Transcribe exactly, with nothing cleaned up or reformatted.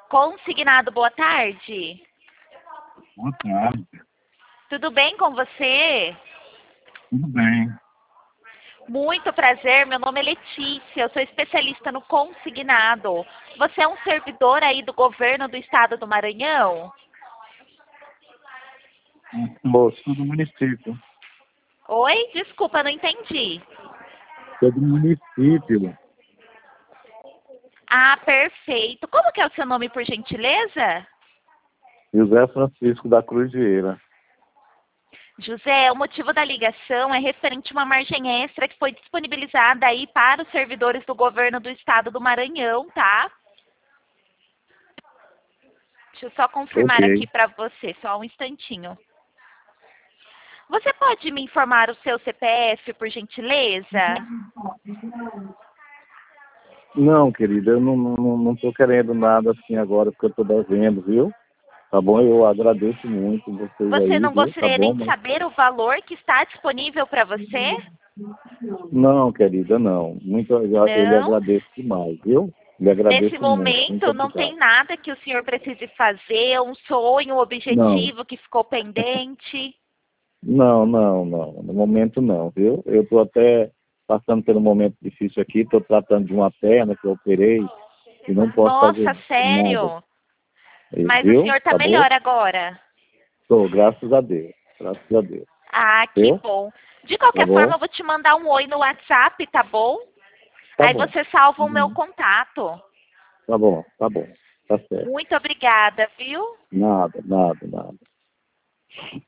Consignado, boa tarde. Boa tarde. Tudo bem com você? Tudo bem. Muito prazer, meu nome é Letícia, eu sou especialista no consignado. Você é um servidor aí do governo do estado do Maranhão? Moço do município. Oi? Desculpa, não entendi. Sou do município. Ah, perfeito. Como que é o seu nome, por gentileza? José Francisco da Cruz Vieira. José, o motivo da ligação é referente a uma margem extra que foi disponibilizada aí para os servidores do governo do estado do Maranhão, tá? Deixa eu só confirmar Ok. aqui para você, só um instantinho. Você pode me informar o seu C P F, por gentileza? Não, querida, eu não, não, não tô querendo nada assim agora, porque eu tô devendo, viu? Tá bom? Eu agradeço muito vocês Você aí, não viu? Tá gostaria bom, nem de mas... saber o valor que está disponível para você? Não, querida, não. Muito, eu, eu lhe Não. agradeço demais, viu? Lhe Nesse agradeço muito. Muito momento, não tem obrigado. nada que o senhor precise fazer, um sonho, um Não, objetivo que ficou pendente. não, não, não. No momento não, viu? Eu tô até passando por um momento difícil aqui, tô tratando de uma perna que eu operei e não posso fazer Nossa, nada, sério? Mas o viu? senhor está Tá bom? melhor agora? Tô, graças a Deus. Graças a Deus. Ah, que Viu? bom. De Tá qualquer forma, bom? eu vou te mandar um oi no WhatsApp, tá bom? Tá Aí bom. você salva o meu Uhum. contato. Tá bom, tá bom. Tá certo. Muito obrigada, viu? Nada, nada, nada.